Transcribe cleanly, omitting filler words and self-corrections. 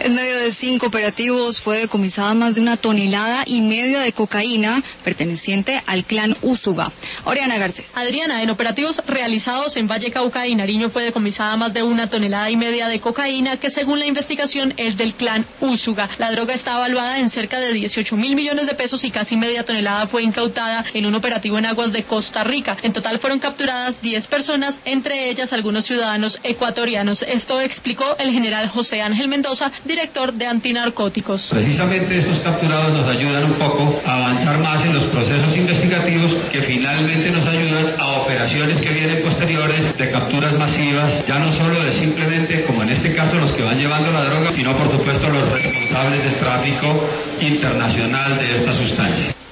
En medio de 5 operativos fue decomisada más de 1,5 toneladas de cocaína perteneciente al clan Úsuga. Oriana Garcés. Adriana, en operativos realizados en Valle Cauca y Nariño fue decomisada más de 1,5 toneladas de cocaína que según la investigación es del clan Úsuga. La droga está evaluada en cerca de 18.000 millones de pesos y casi media tonelada fue incautada en un operativo en aguas de Costa Rica. En total fueron capturadas 10 personas, entre ellas algunos ciudadanos ecuatorianos. Esto explicó el general José Ángel Mendoza, director de antinarcóticos. Precisamente estos capturados nos ayudan un poco a avanzar más en los procesos investigativos que finalmente nos ayudan a operaciones que vienen posteriores de capturas masivas, ya no solo de simplemente, como en este caso, los que van llevando la droga, sino por supuesto los responsables del tráfico internacional de esta sustancia.